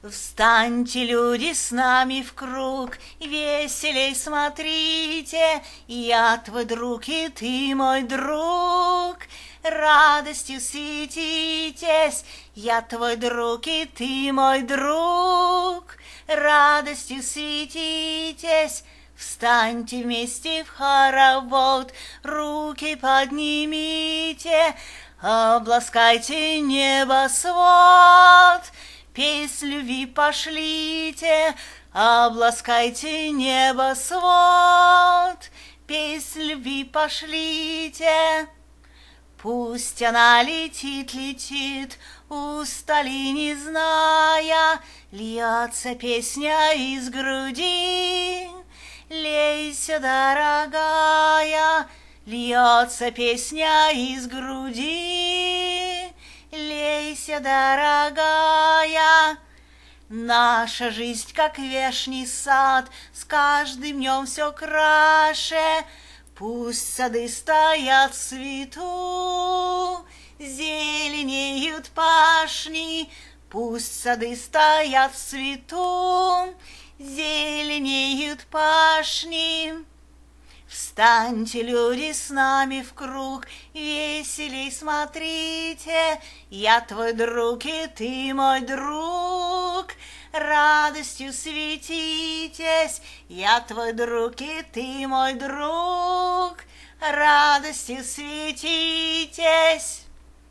Встаньте, люди, с нами в круг, веселей смотрите, я твой друг, и ты мой друг. Радостью светитесь, я твой друг, и ты мой друг. Радостью светитесь, встаньте вместе в хоровод, руки поднимите, обласкайте небосвод. Песнь любви пошлите, обласкайте небосвод. Песнь любви пошлите. Пусть она летит, летит, устали не зная, льется песня из груди. Лейся, дорогая, льется песня из груди. Лейся, дорогая. Наша жизнь, как вешний сад, с каждым днем все краше. Пусть сады стоят в цвету, зеленеют пашни. Пусть сады стоят в цвету, зеленеют пашни. Встаньте, люди, с нами в круг, веселей смотрите, я твой друг, и ты мой друг. Радостью светитесь, я твой друг, и ты мой друг. Радостью светитесь.